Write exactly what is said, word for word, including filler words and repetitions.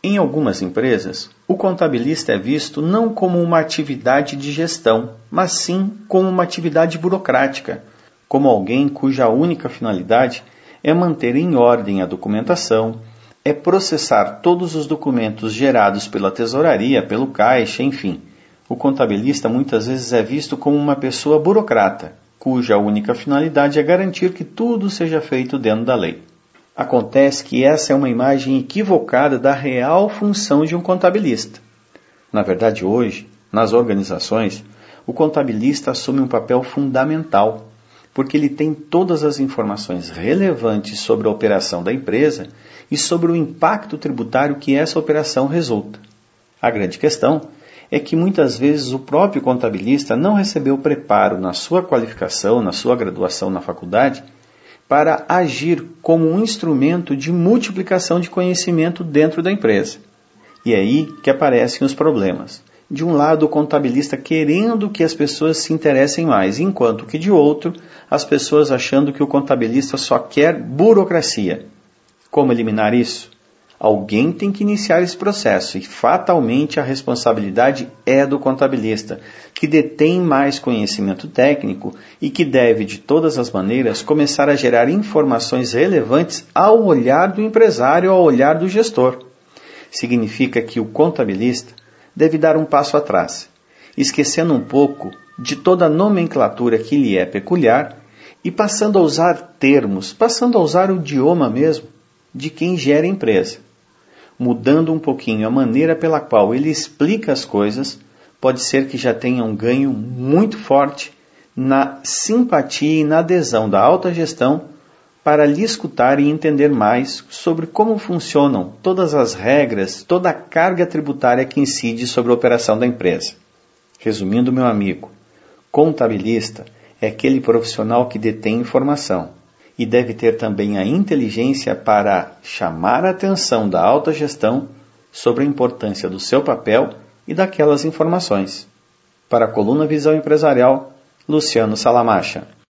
Em algumas empresas, o contabilista é visto não como uma atividade de gestão, mas sim como uma atividade burocrática, como alguém cuja única finalidade é manter em ordem a documentação, é processar todos os documentos gerados pela tesouraria, pelo caixa, enfim. O contabilista muitas vezes é visto como uma pessoa burocrata, cuja única finalidade é garantir que tudo seja feito dentro da lei. Acontece que essa é uma imagem equivocada da real função de um contabilista. Na verdade, hoje, nas organizações, o contabilista assume um papel fundamental, porque ele tem todas as informações relevantes sobre a operação da empresa e sobre o impacto tributário que essa operação resulta. A grande questão é que muitas vezes o próprio contabilista não recebeu preparo na sua qualificação, na sua graduação na faculdade, para agir como um instrumento de multiplicação de conhecimento dentro da empresa. E é aí que aparecem os problemas. De um lado, o contabilista querendo que as pessoas se interessem mais, enquanto que de outro, as pessoas achando que o contabilista só quer burocracia. Como eliminar isso? Alguém tem que iniciar esse processo e fatalmente a responsabilidade é do contabilista, que detém mais conhecimento técnico e que deve, de todas as maneiras, começar a gerar informações relevantes ao olhar do empresário, ao olhar do gestor. Significa que o contabilista deve dar um passo atrás, esquecendo um pouco de toda a nomenclatura que lhe é peculiar e passando a usar termos, passando a usar o idioma mesmo de quem gera a empresa. Mudando um pouquinho a maneira pela qual ele explica as coisas, pode ser que já tenha um ganho muito forte na simpatia e na adesão da alta gestão para lhe escutar e entender mais sobre como funcionam todas as regras, toda a carga tributária que incide sobre a operação da empresa. Resumindo, meu amigo, contabilista é aquele profissional que detém informação e deve ter também a inteligência para chamar a atenção da alta gestão sobre a importância do seu papel e daquelas informações. Para a coluna Visão Empresarial, Luciano Salamacha.